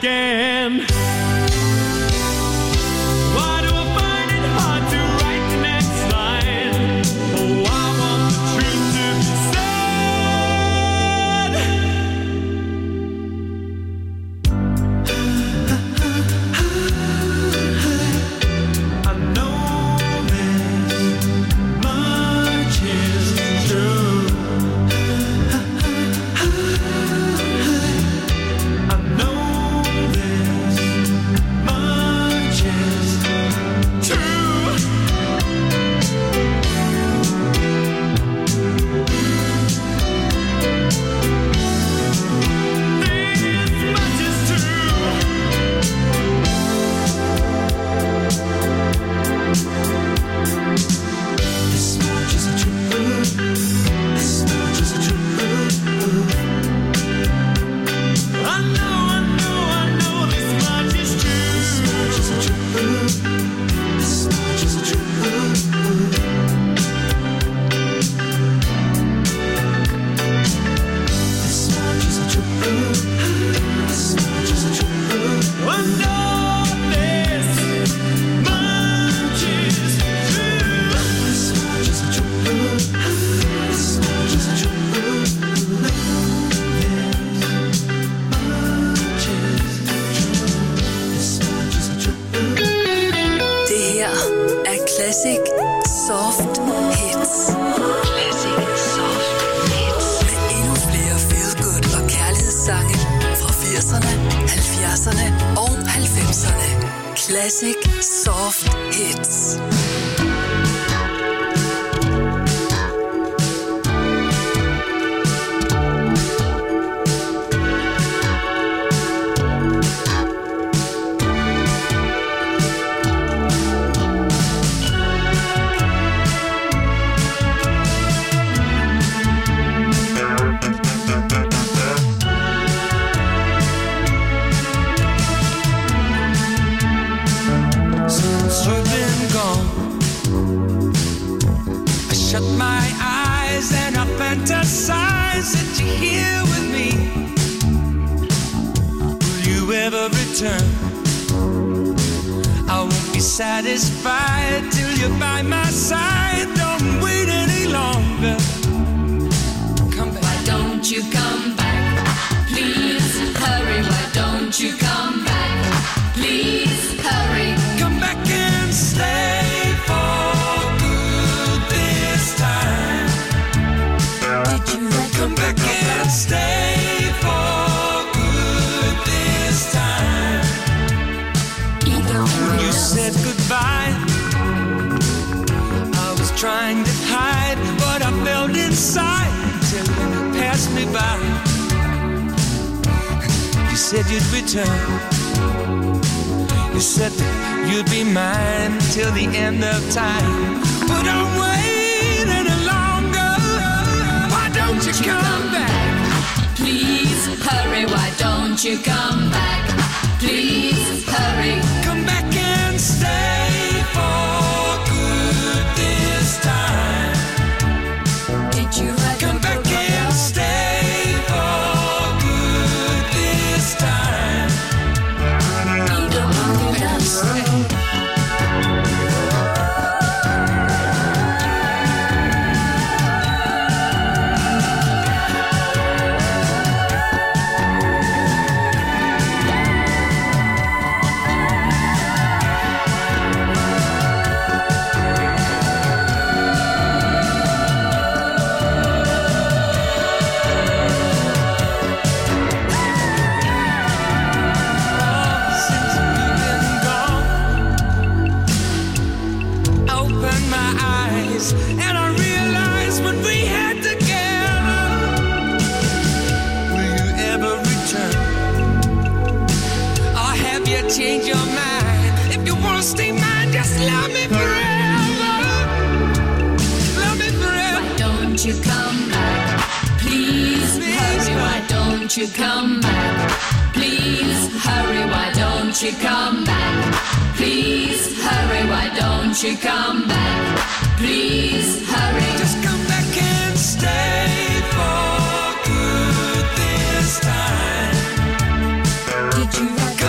again. Why do I find it hard to write the next line? Oh, I want the truth to be said. I know this much is true. I know this much is true. This much is This much is true. This much is true. I know this much is true. This much is true. This much is true. This much is true. This much is true. I know this much is true. This much is true. This much is true. Det her er Classic Soft Hits. Classic Soft Hits. Med endnu flere feel-good og kærlighedssange fra 80'erne, 70'erne og 90'erne. Classic Soft Hits. Since you've been gone, I shut my eyes and I fantasize that you're here with me. Will you ever return? I won't be satisfied till you're by my side. Don't wait any longer. Come back. Why don't you come back? Please hurry. Why don't you come back? Please hurry. Come back and stay for good this time. Did you Come back and stay for good this time. When you said goodbye, I was trying to hide what I felt inside till you passed me by. You said you'd return. You said that you'd be mine till the end of time. But don't wait any longer. Why don't you come back? Please hurry. Why don't you come back? Please hurry. Come back and stay for good this time. Did you write Come the back book and about- stay for good this time. Either one can stay. Since you've been gone, I opened my eyes and I realized what we had together. Will you ever return? Or have you changed your mind? If you wanna stay mine, just love me forever. Love me forever. Why don't you come back? Please hurry. Why don't you come back? Please hurry. Why don't you come back? Please hurry. Why don't you come back? Please hurry. Just come back and stay for good this time. Did you write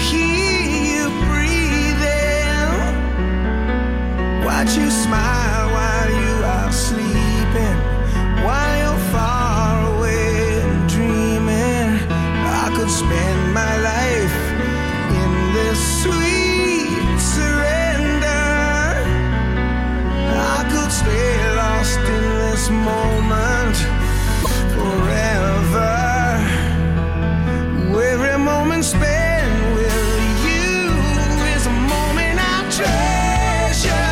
hear you breathing. Watch you smile while you are sleeping, while you're far away and dreaming. I could spend my life in this sweet surrender. I could stay lost in this moment forever. Every moment spent with you is a moment I treasure.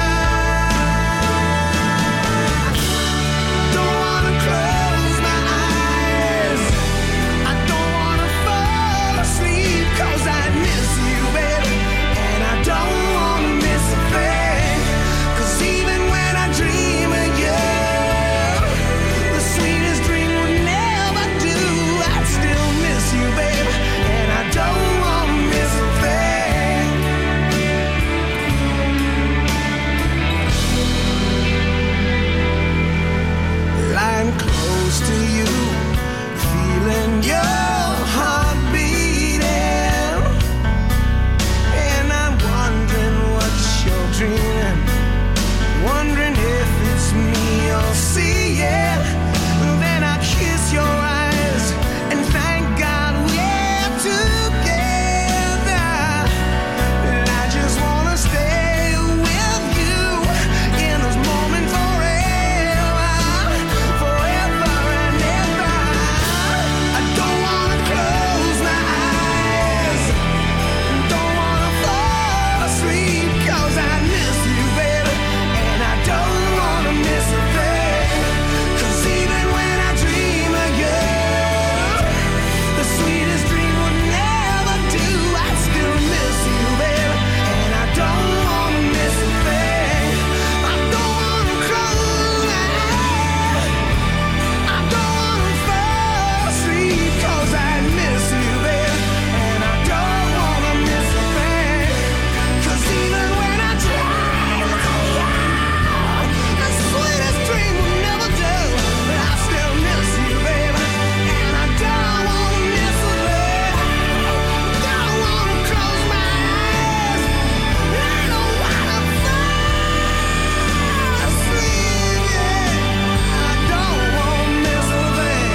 Don't wanna close my eyes, I don't wanna fall asleep, 'cause I miss you, baby, and I don't wanna miss a thing. 'Cause even when I dream of you, the sweetest dream would never do. I'd still miss you, baby, and I don't wanna miss a thing. Lying close to you, feeling your heart beating, and I'm wondering what you're dreaming, wondering if it's me you're seeing. Then I kiss your eyes and thank God we're together. And I just wanna stay with you in this moment forever, forever and ever. I don't wanna close my eyes, don't wanna fall asleep, 'cause I miss you, baby, and I don't wanna miss a thing. 'Cause even when I dream of you, the sweetest dream would never do. I still miss you, baby, and I don't wanna miss a thing. I don't wanna close my eyes, I don't wanna fall asleep, 'cause I miss you, baby, and I don't wanna miss a thing. 'Cause even when I dream of you, the sweetest dream will never do. But I still miss you, baby, and I don't wanna miss a thing. Don't wanna close my eyes, I don't wanna fall asleep, yeah. I don't wanna miss a thing.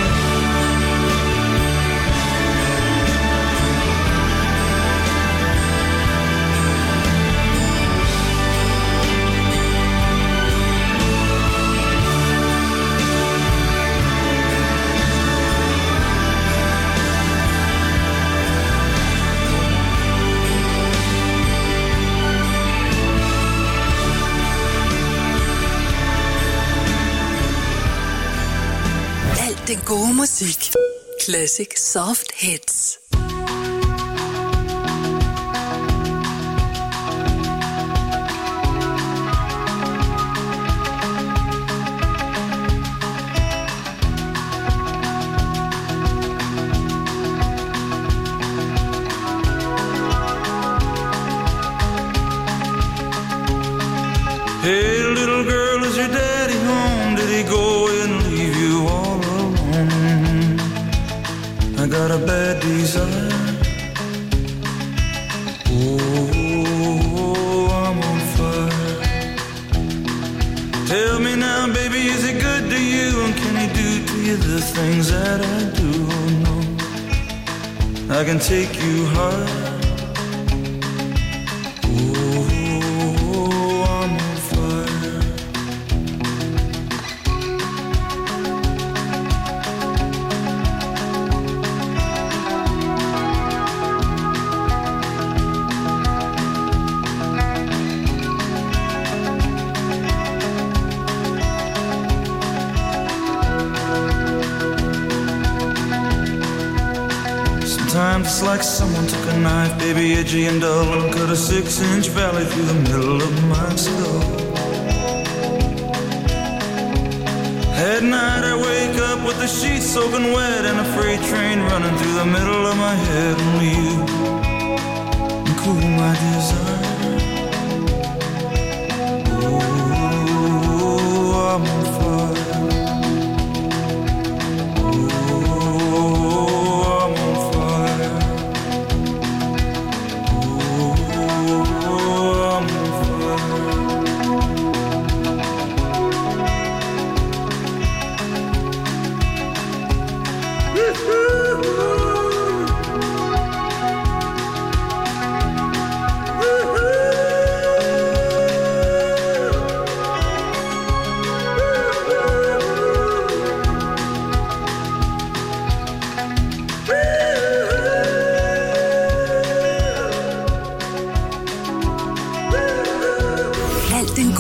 Alt den gode musik. Classic Soft Hits. Hey, little girl, is your daddy home? Did he go and leave you all alone? I got a bad desire. Oh, I'm on fire. Tell me now, baby, is he good to you? And can he do to you the things that I do? Oh, no, I can take you high. Sometimes it's like someone took a knife, baby, edgy and dull, and cut a 6-inch valley through the middle of my skull. At night I wake up with the sheets soaking wet and a freight train running through the middle of my head. Only you can cool my desire. Oh, I'm on fire. Oh, I'm on fire.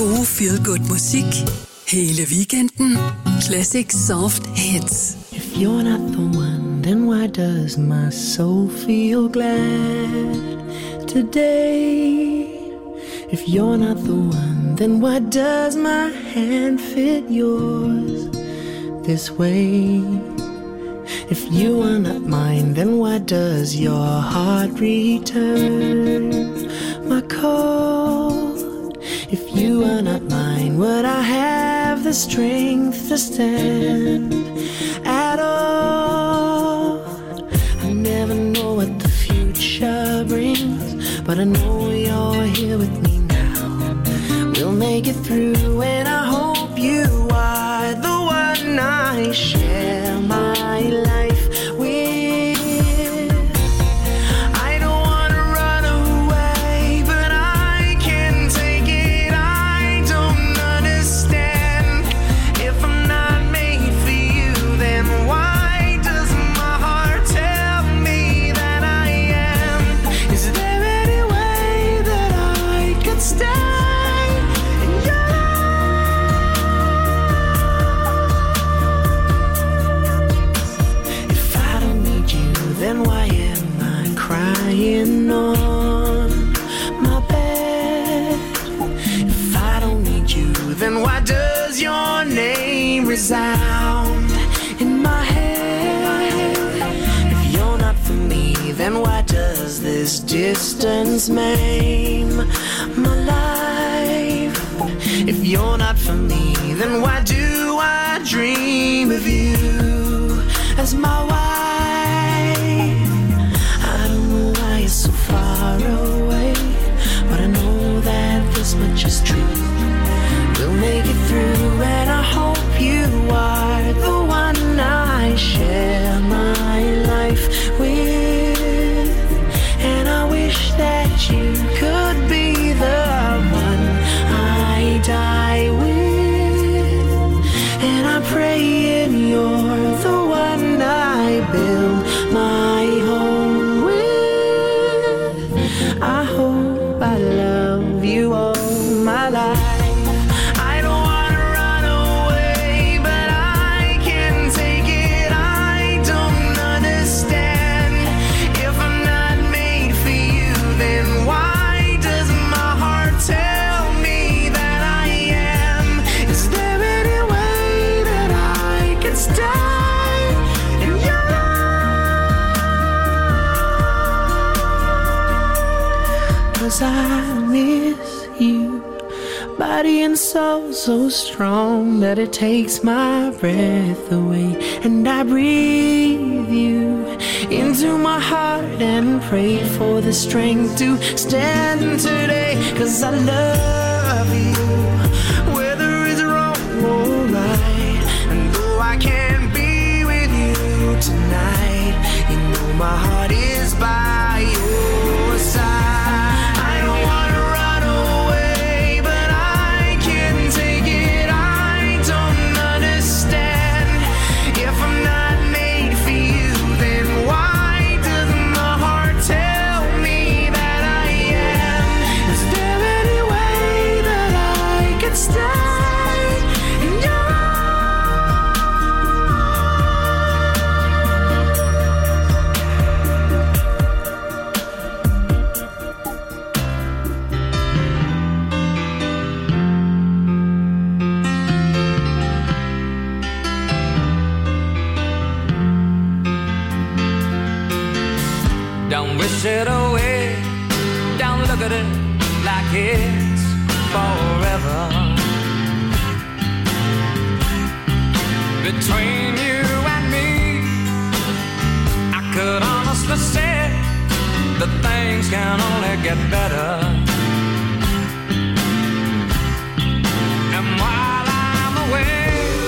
gode feel-good musik hele weekenden. Classic Soft Hits. If you're not the one, then why does my soul feel glad today? If you're not the one, then why does my hand fit yours this way? If you are not mine, then why does your heart return my call? If you are not mine, would I have the strength to stand at all? I never know what the future brings, but I know you're here with me now. We'll make it through, and I hope you are the one I share my life with. I don't wanna run away, but I can't take it. I don't understand. If I'm not made for you, then why does my heart tell me that I am? Is there any way that I could stay in your life? If I don't need you, then why am I crying on my bed? If I don't need you, then why does your name resound in my head? If you're not for me, then why does this distance maim my life? If you're not for me, then why do I dream of you as my wife? I don't know why you're so far away, but I know that this much is true. We'll make it through, and I hope you are the one I share my life with. And I wish that you could be the one I die with. And I'm praying you're the one I build my home with. I hope I love you all my life. I don't wanna run away, but I can't take it. I don't understand. If I'm not made for you, then why does my heart tell me that I am? Is there any way that I could stay in your life? 'Cause I miss you, body and soul so strong that it takes my breath away. And I breathe you into my heart and pray for the strength to stand today. 'Cause I love you, whether it's wrong or right. And though I can't be with you tonight, you know my heart is by your side. I don't wanna run away, but I can't take it. I don't understand. If I'm not made for you, then why does my heart tell me that I am? Is there any way that I could stay in your Don't wish it away, don't look at it like it's forever. Between you and me, I could honestly say that things can only get better. And while I'm away,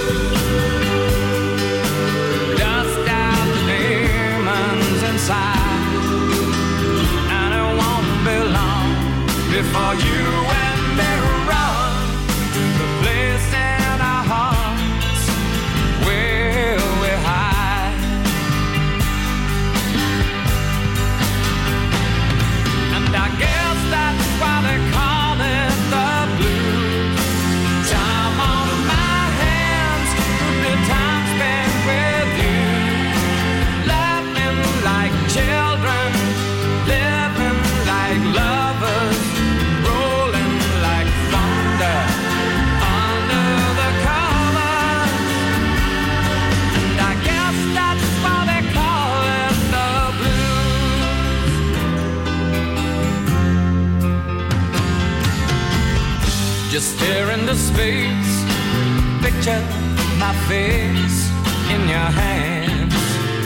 dust out the demons inside, and it won't be long before you and me run the place in our hearts where we hide. And I guess that's why they call it the blues. Just stare into space, picture my face in your hands.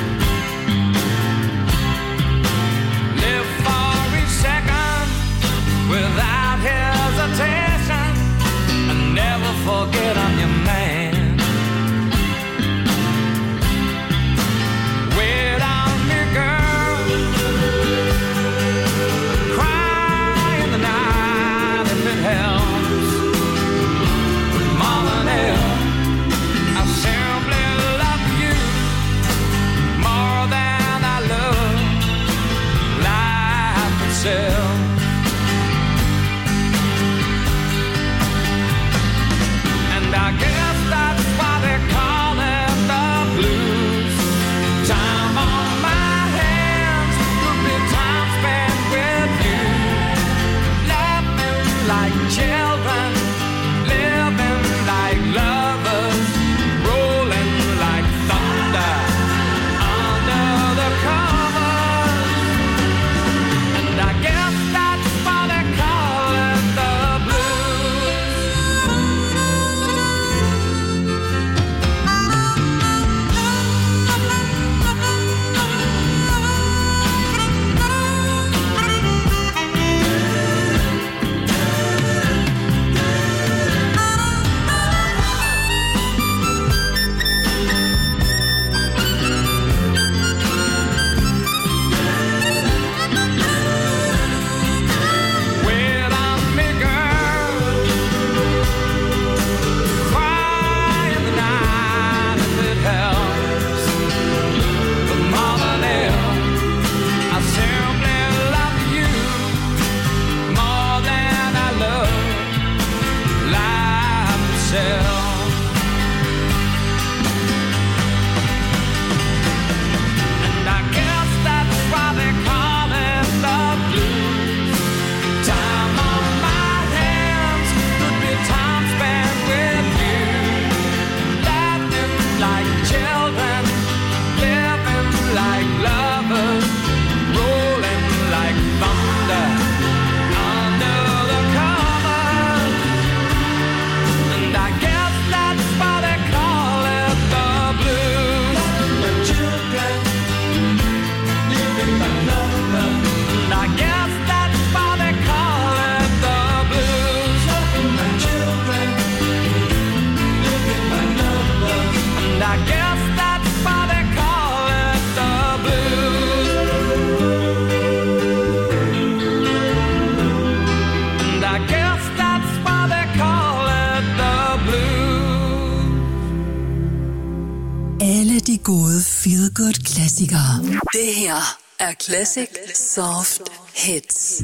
Live for each second without hesitation, and never forget I'm your man. Wait on me, girl, cry in the night if it helps. Mama and Elle, I simply love you more than I love life itself. And I guess that's why they call it the blues. Time on my hands could be time spent with you. Laughing like children, living like lovers, rolling like thunder under the covers. And I guess that's why they call it the wait on me, girl, cry in the night if it helps. But Mama and Elle, I simply love you more than I love life itself. And I guess that's why they call it the blues. Time on my hands could be time spent with you. Laughing like children, living like lovers, rolling like thunder under the covers. And I guess that's why they call it the blues. The children living like lovers. And I guess that's why they call it the blues. The children living like lovers. And I guess that's why they call it the blues. And I guess that's why they call it the blues. Alle de gode feel-good klassikere. Det her er Classic Soft Hits.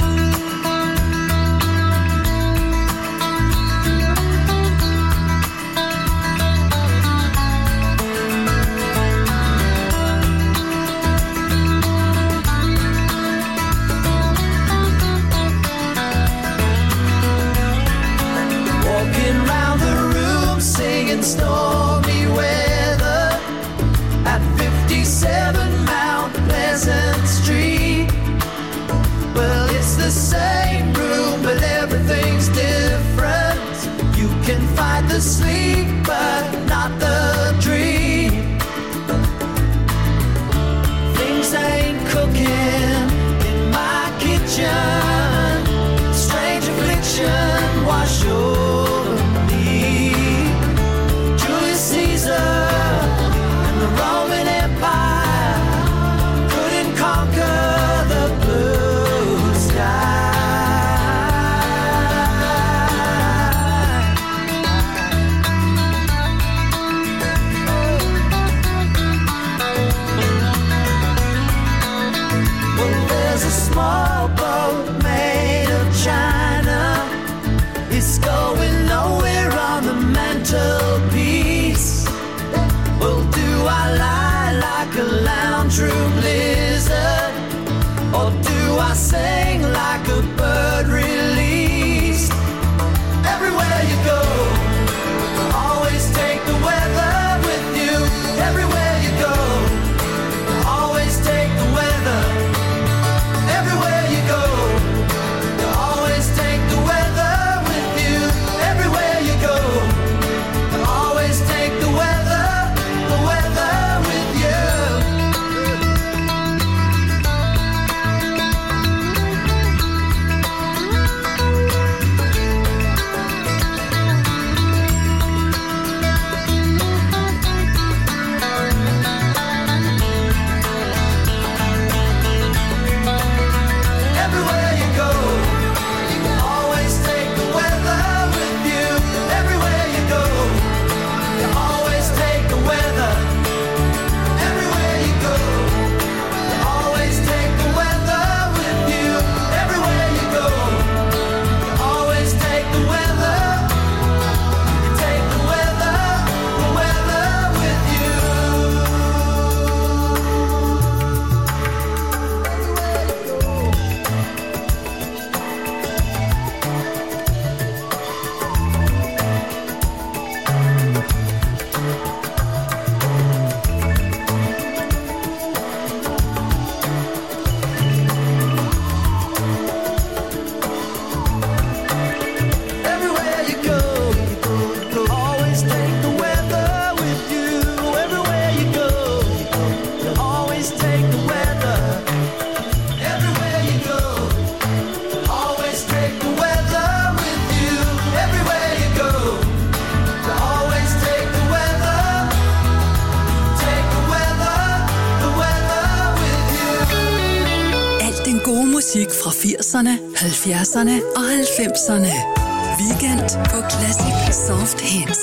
Walking round the room singing stormy weather at 57 Mount Pleasant Street. Well, it's the same room, but everything's different. You can fight the sleep, but not the dream. Things ain't cooking in my kitchen. Strange affliction wash over me. Julius Caesar and the Roman Empire couldn't conquer the blue sky. Well, there's a small boat made of china. It's going nowhere on the mantelpiece. Well, do I lie like a lounge room lizard, or do I sing like a bird released? Everywhere you go, always take the weather with you. Everywhere you go, always take the weather. Everywhere you go, you always take the weather with you. 60'erne, 70'erne og 90'erne. Weekend på Classic Soft Hits.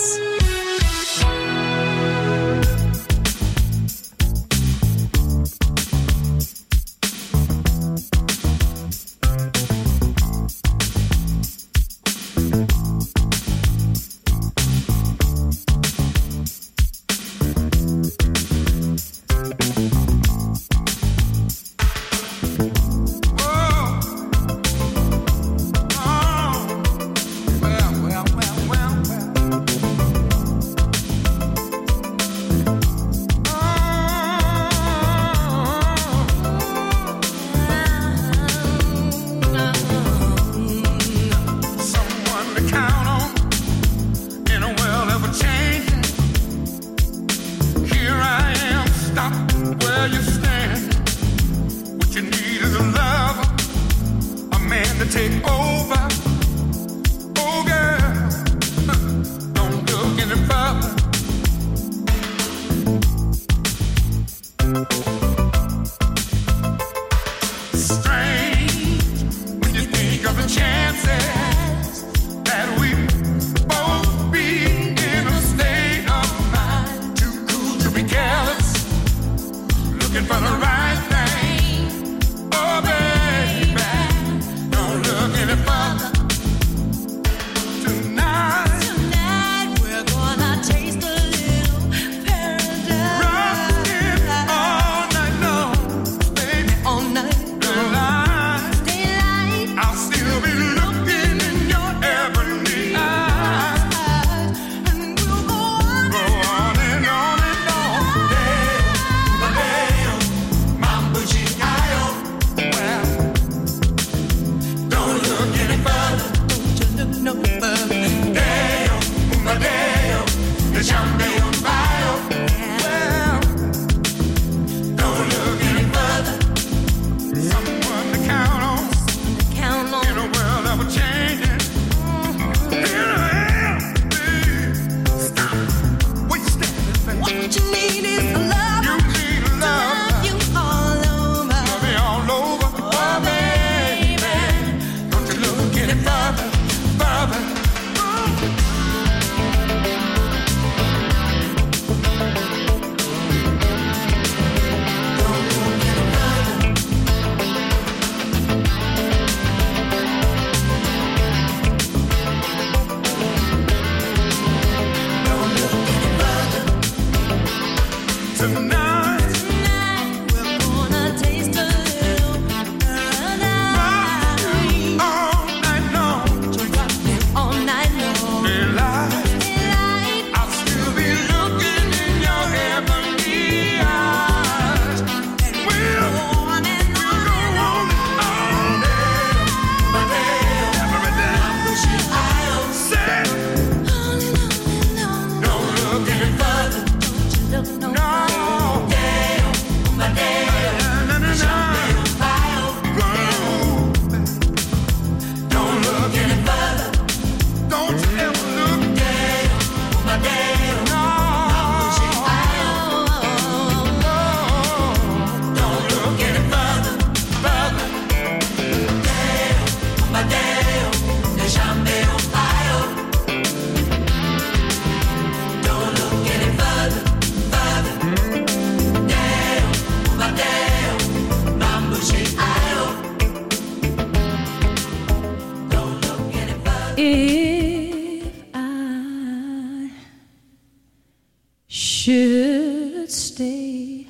should stay,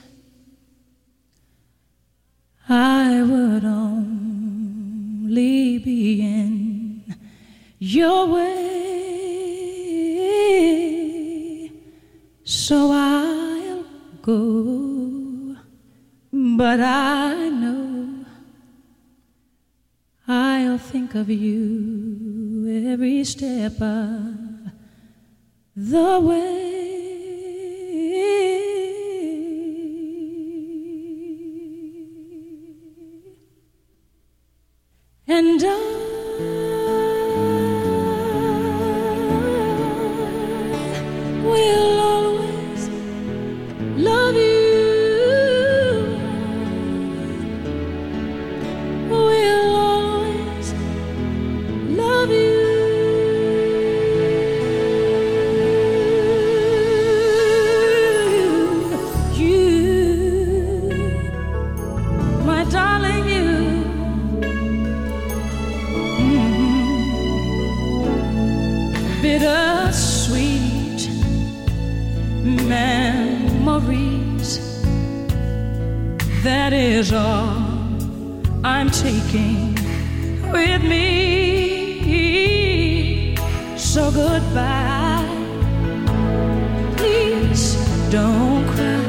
I would only be in your way, so I'll go, but I know I'll think of you every step of the way. And I will always love you. Will always bittersweet memories. That is all I'm taking with me. So goodbye, please don't cry.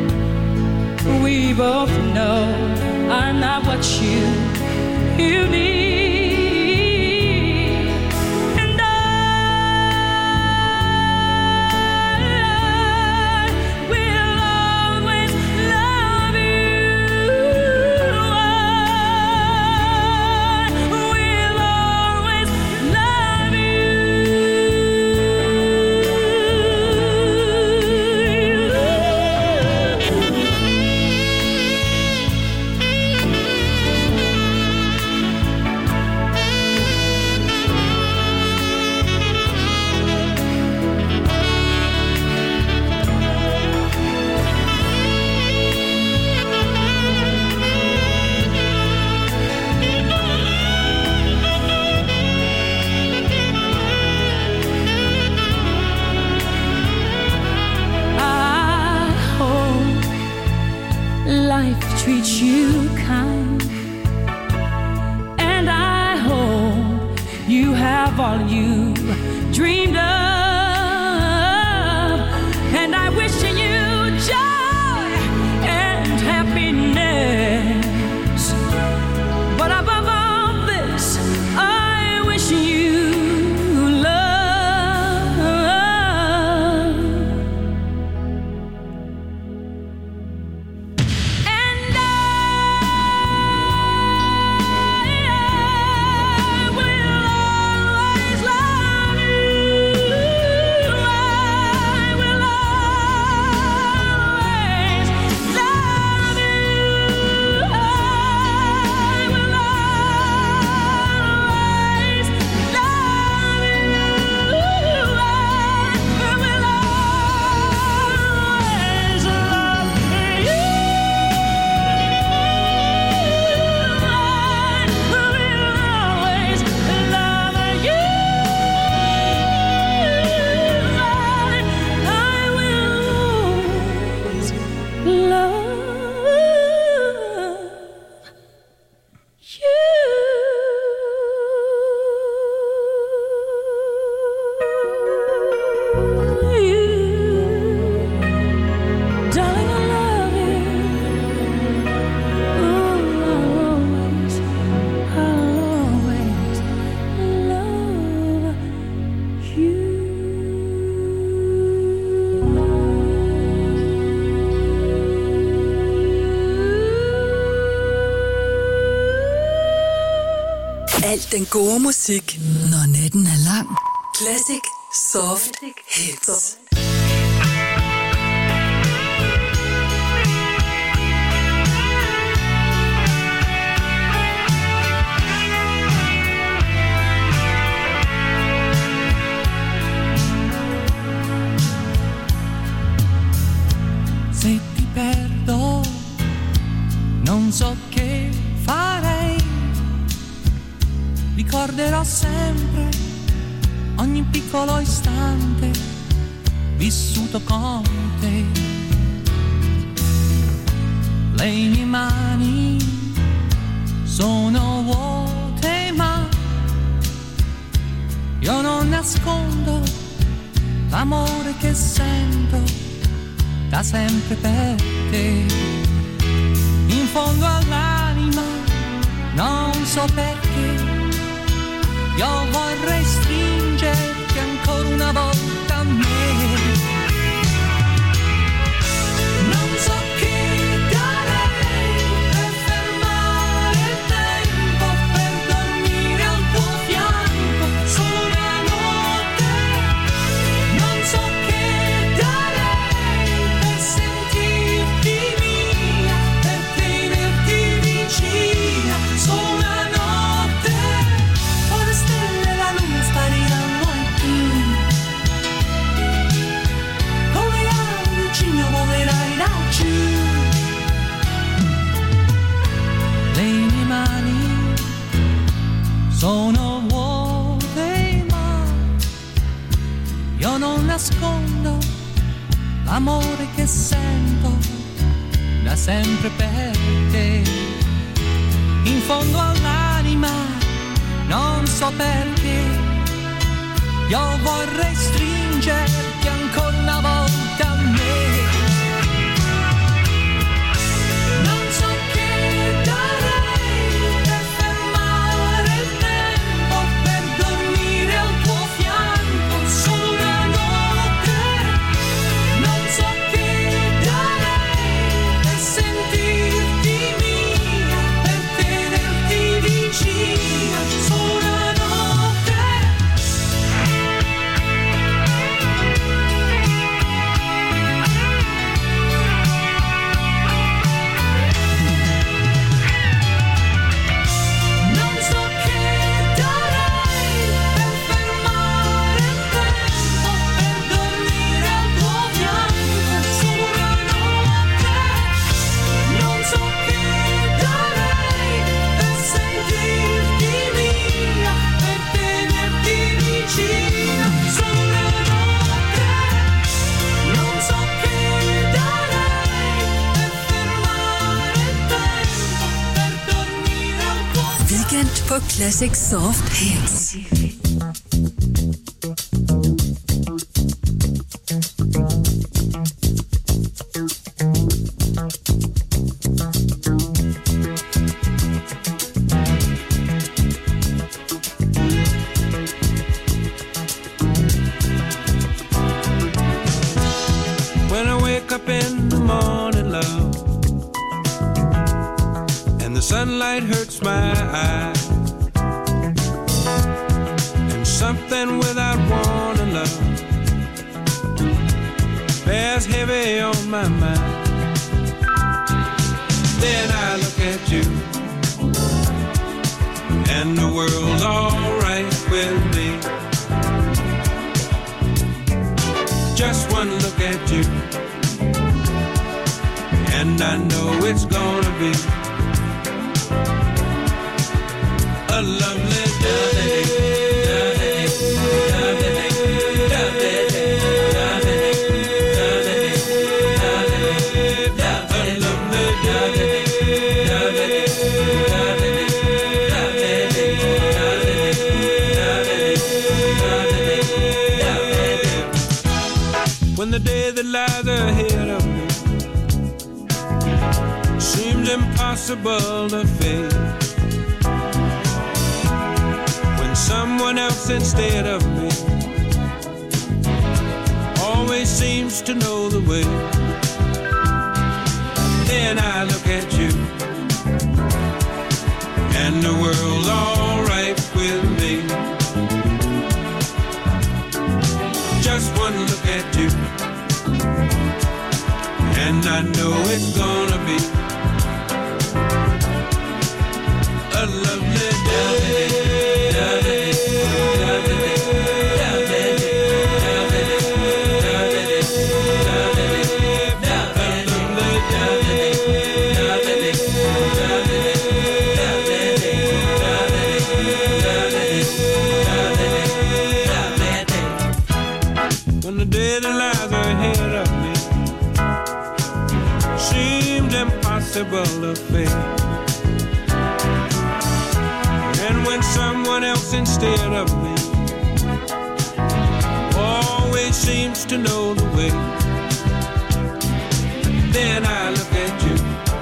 We both know I'm not what you need. Treat you kind, and I hope you have all you dreamed of, and I wish you joy and happiness, but above all this I wish you love. Al den gode musik, når natten er lang. Classic Soft Hits. Se ti perdo, non so che farei. Ricorderò sempre ogni piccolo istante vissuto con te. Le mie mani sono vuote, ma io non nascondo l'amore che sento da sempre per te. In fondo all'anima non so perché io vorrei stringerti ancora una volta a me. Non so che darei per fermare il tempo, per dormire al tuo fianco solo una notte. Non so che darei per sentirti mia, per tenerti vicina solo una notte. Poi le stelle e la luna spariranno anche tu, come ali il cigno volerai laggiù. Le mie mani sono vuote, ma nascondo l'amore che sento da sempre per te. In fondo all'anima, non so perché, io vorrei stringerti ancora una volta a me. Non so che darei per fermare il tempo, per dormire al tuo fianco solo una notte. Non so che darei per sentirti mia, per tenerti vicina solo una notte. Non so che darei per fermare il tempo, per dormire al tuo fianco solo una notte. Non so che darei per sentirti mia, per tenerti vicina solo una notte. Non so che darei per fermare il tempo, per dormire al tuo fianco. Weekend på Classic Soft Hits. When I wake up in the morning, love, and the sunlight hurts my eyes, and something without warning, love, bears heavy on my mind. Then I look at you, and the world's alright with me. Just one look at you, and I know it's gonna be a lovely day. When the day that lies ahead of me seems impossible to face, when someone else instead of me always seems to know the way, then I look at you, and the world's alright with me. Just one look at you, and I know it's gonna be a lovely day. When the day that lies ahead of me seems impossible to face, and when someone else instead of me always seems to know the way, then I look at you,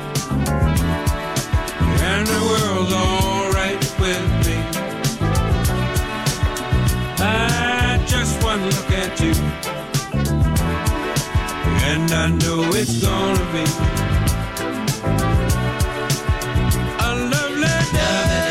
and the world's alright with me. I just one look at you, and I know it's gonna be a lovely day.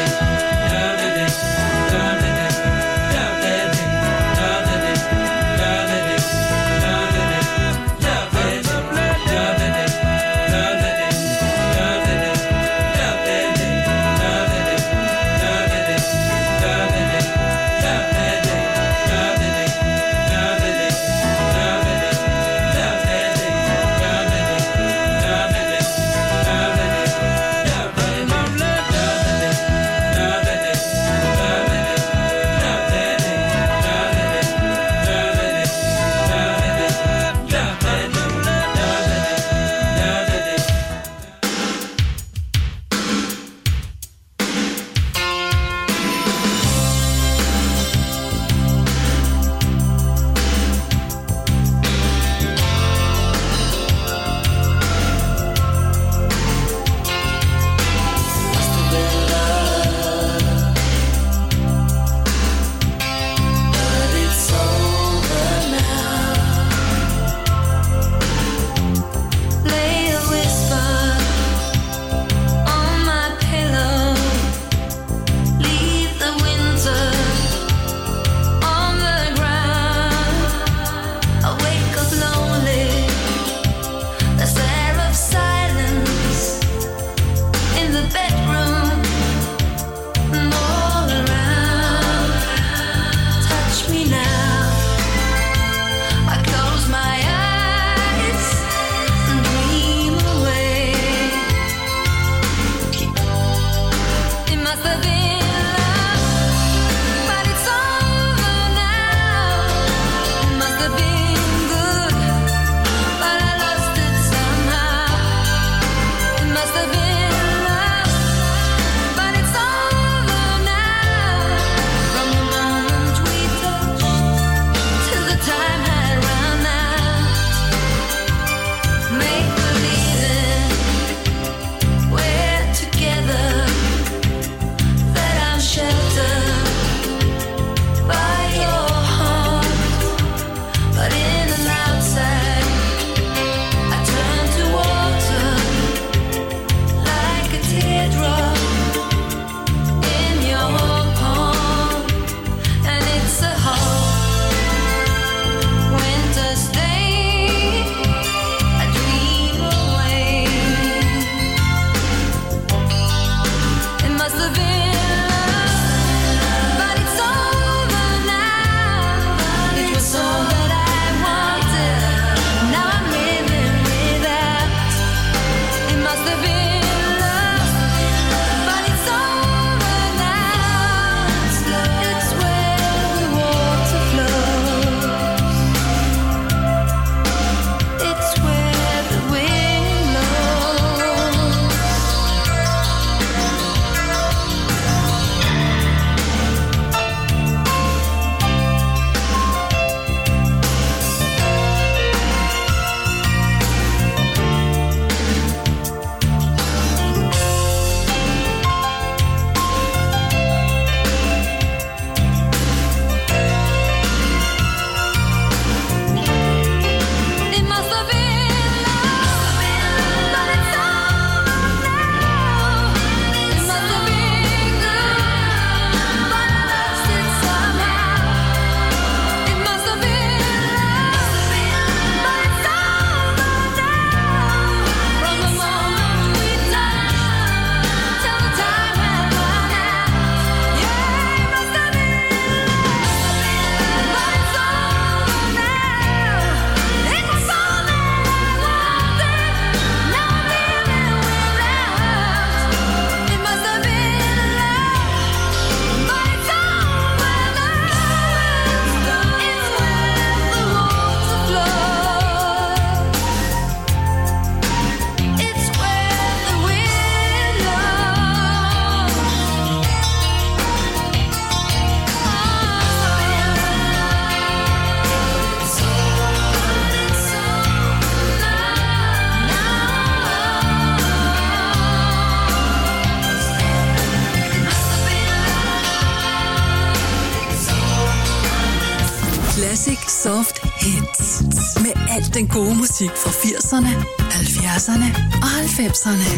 Classic Soft Hits. Med alt den gode musik fra 80'erne, 70'erne og 90'erne.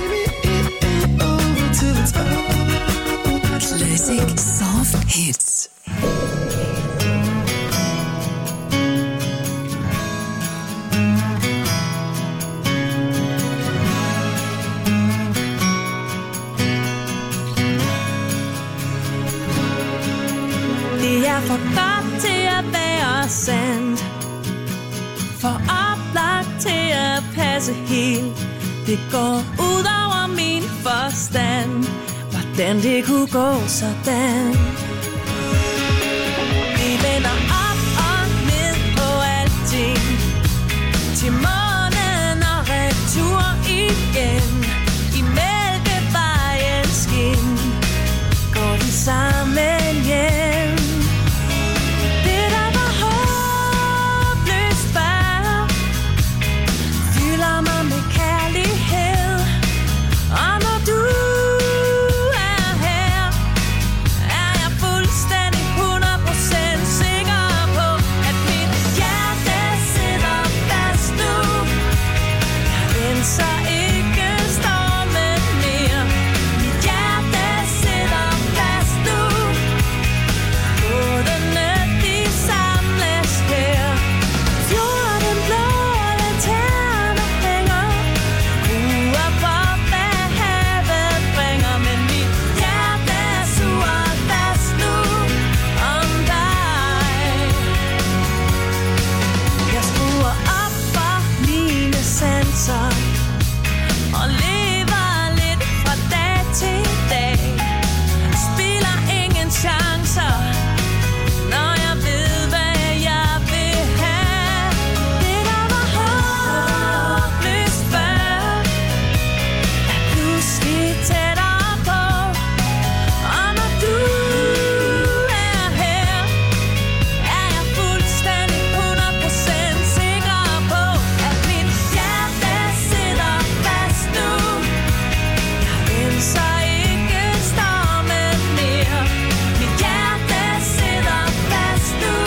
Classic Soft Hits. Det er for godt til at være sandt, for oplagt til at passe helt. Det går ud over min forstand, hvordan det kunne gå sådan. Vi vender op og ned på alting, til månen og retur igen. I Mælkevejens skin går vi sammen hjem. Det der var håbløst før, fylder mig med kærlighed. Og når du er her, er jeg fuldstændig 100% sikker på, at mit hjerte sidder fast nu. Jeg renser ikke stormen mere. Mit hjerte sidder fast nu. Bådene de samles her. Fjorden blå lanterner hænger. Ruer på hvad havet bringer. Men mit hjerte er suret fast nu om dig. Jeg skruer op for mine sanser og lever lidt fra dag til dag. Spiller ingen chancer, når jeg ved, hvad jeg vil have. Det der var håbløst før, er pludselig tættere på. Og når du er her, er jeg fuldstændig 100% sikker på, at mit hjerte sidder fast nu. Jeg renser ikke stormen mere. Mit hjerte sidder fast nu.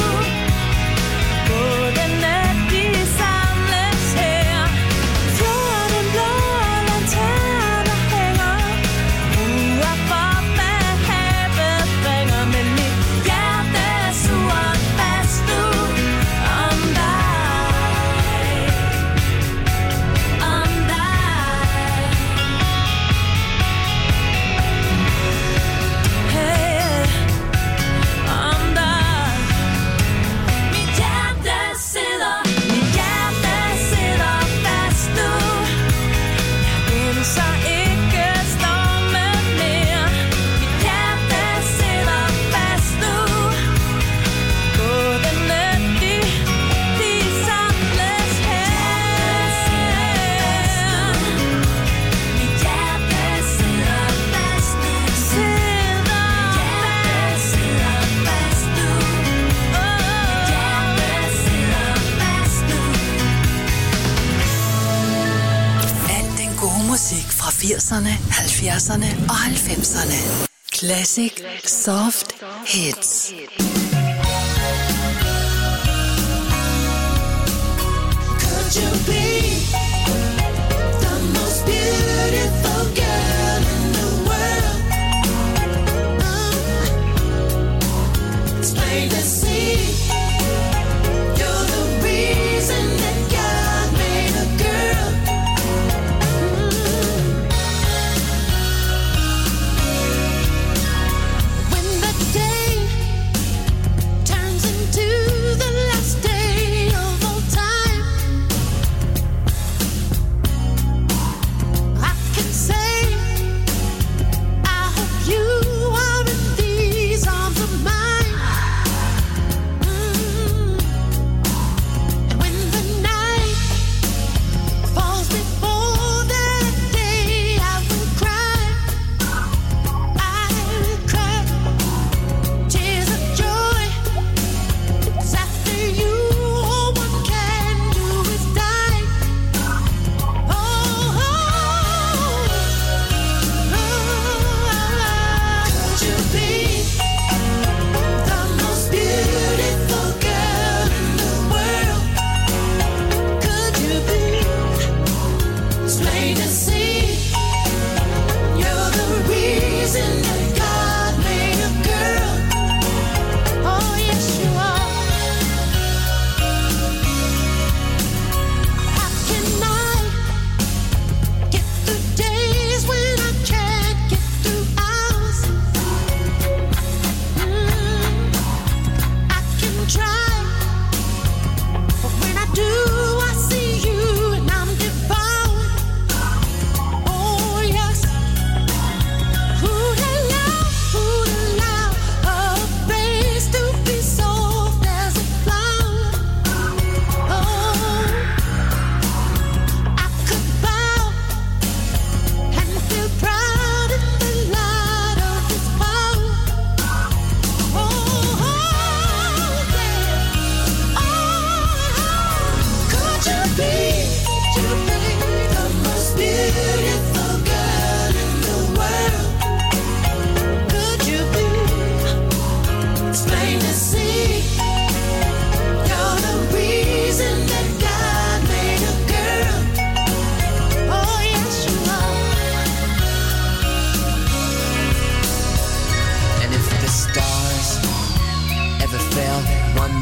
Bådene de samles her. Fjorden blå lanterner hænger. Ruer for hvad havet bringer. Men mit hjerte er suret fast nu om dig. Om dig. Hey, om dig. Mit hjerte sidder fast nu. Jeg renser ikke stormen mere. Mit hjerte sidder fast nu. Bådene de samles her. Mit hjerte sidder fast nu. Sidder fast nu. Mit hjerte sidder fast nu. Alt den gode musik fra 80'erne, 70'erne og 90'erne. Classic Soft Hits. Could you be the most beautiful girl in the world? It's plain to see you're the reason that God made a girl. When the day turns into the last day of all time, I can say I hope you are in these arms of mine.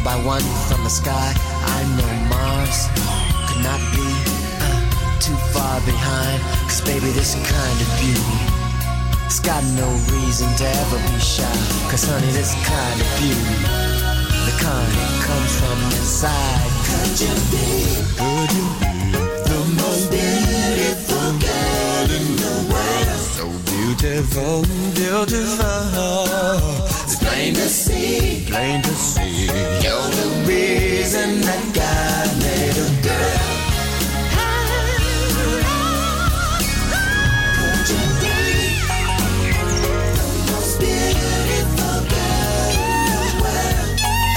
by one from the sky. I know Mars could not be too far behind. 'Cause baby, this kind of beauty, it's got no reason to ever be shy. 'Cause honey, this kind of beauty, the kind that comes from inside. Could you be the most beautiful girl in the world? So beautiful, beautiful. It's plain to see, Plain to see. you're the reason that God made a girl. Could you be the most beautiful girl in the world?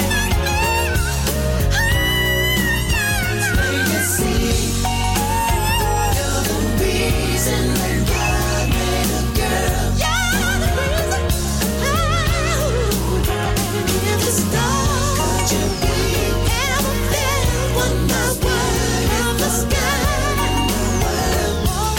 It's plain to see, you're the reason that God made a girl. You're the reason. Could you be ever felt one by one of the sky in the world?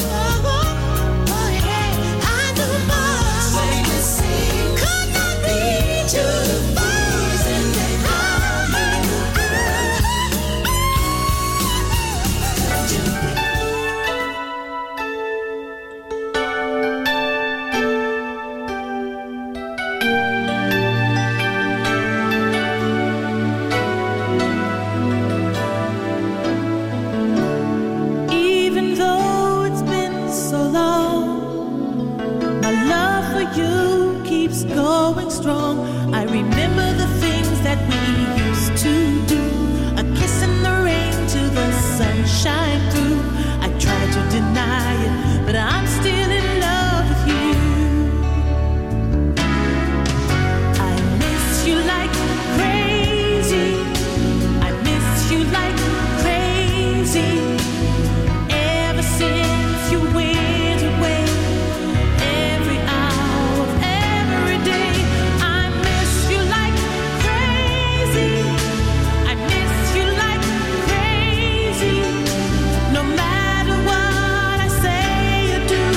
I know Mars, plain to see, could not reach to the reason that God made a girl. Could you be? Even though it's been so long, my love for you keeps going strong. I remember the things that we used to do, a kiss in the rain till the sunshine through. I try to deny it, but I'm still in love with you. I miss you like crazy. I miss you like crazy. Ever since you went away, every hour of every day, I miss you like crazy. I miss you like crazy. No matter what I say or do,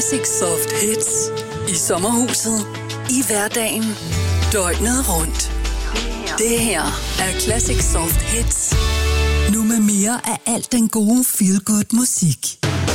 Classic Soft Hits i sommerhuset, i hverdagen, døgnet rundt. Det her er Classic Soft Hits. Nu med mere af alt den gode feel-good musik.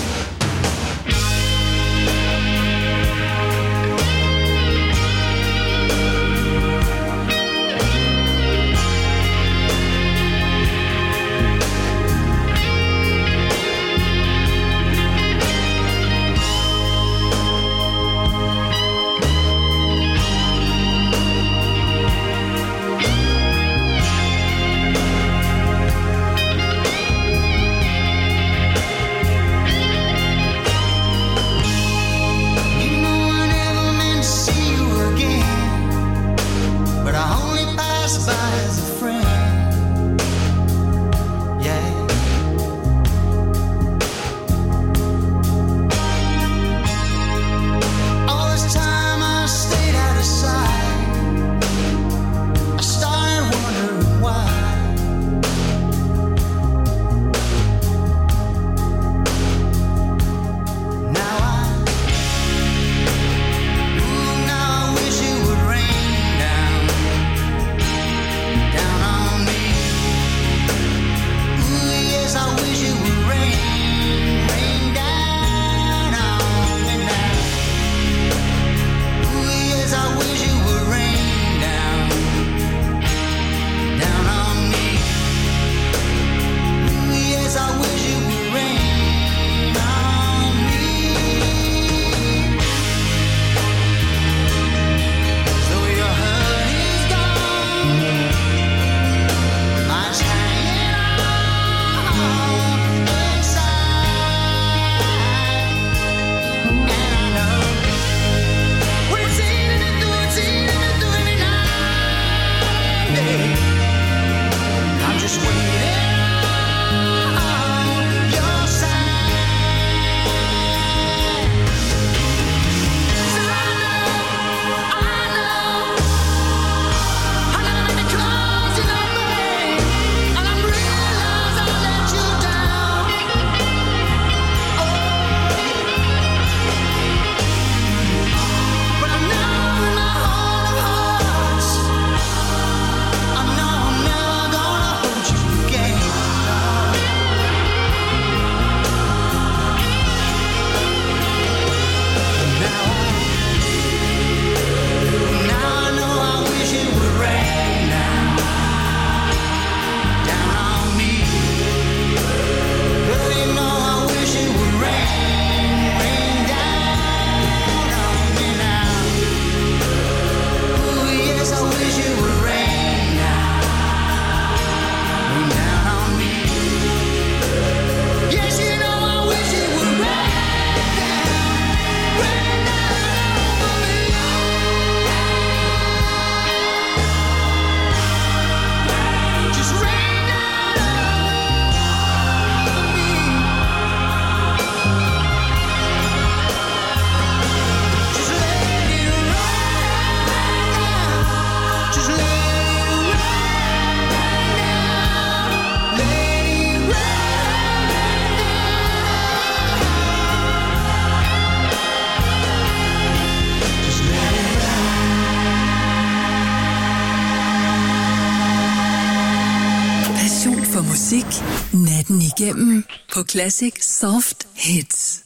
Musik natten igennem på Classic Soft Hits.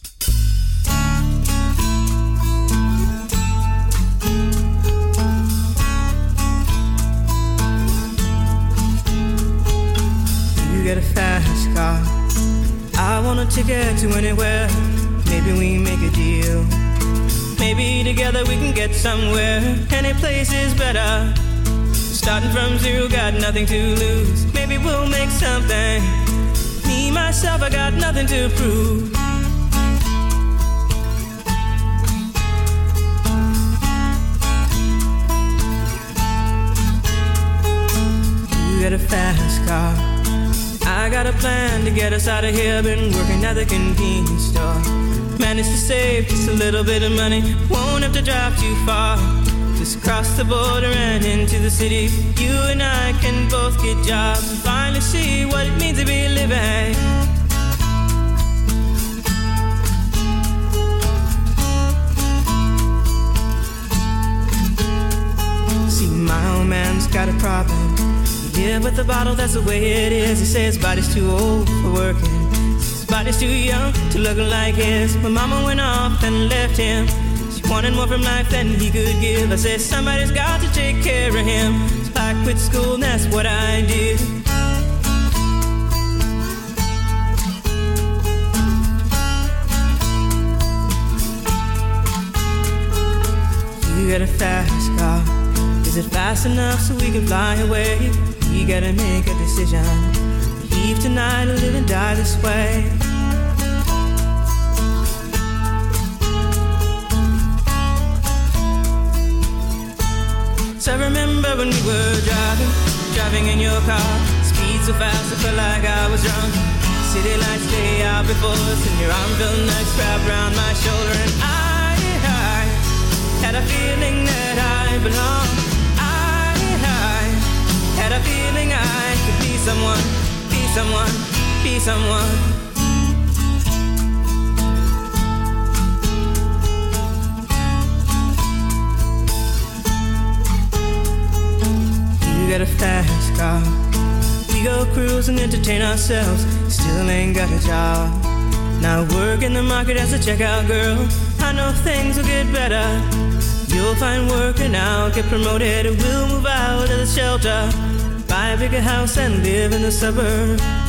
You got a fast car, I want a ticket to anywhere. Maybe we make a deal. Maybe together we can get somewhere. Any place is better. Starting from zero, got nothing to lose. Maybe we'll make something. Me, myself, I got nothing to prove. You got a fast car, I got a plan to get us out of here. Been working at the convenience store. Managed to save just a little bit of money. Won't have to drive too far. Just cross the border and into the city. You and I can both get jobs and finally see what it means to be living. got a problem. He live with the bottle, that's the way it is. He says his body's too old for working. His body's too young to look like his. My mama went off and left him. She wanted more from life than he could give. I said somebody's got to take care of him. So I quit school and that's what I did. You got a fast car. Is it fast enough so we can fly away? We gotta make a decision. Leave tonight or live and die this way. So I remember when we were driving in your car. Speed so fast I felt like I was drunk. City lights lay out before us, and your arm felt nice wrapped around my shoulder. And I had a feeling that I belonged. I had a feeling I could be someone, be someone, be someone. You got a fast car. We go cruise and entertain ourselves. Still ain't got a job. Now work in the market as a checkout girl. I know things will get better. You'll find work and I'll get promoted. And we'll move out of the shelter, buy a bigger house and live in the suburbs.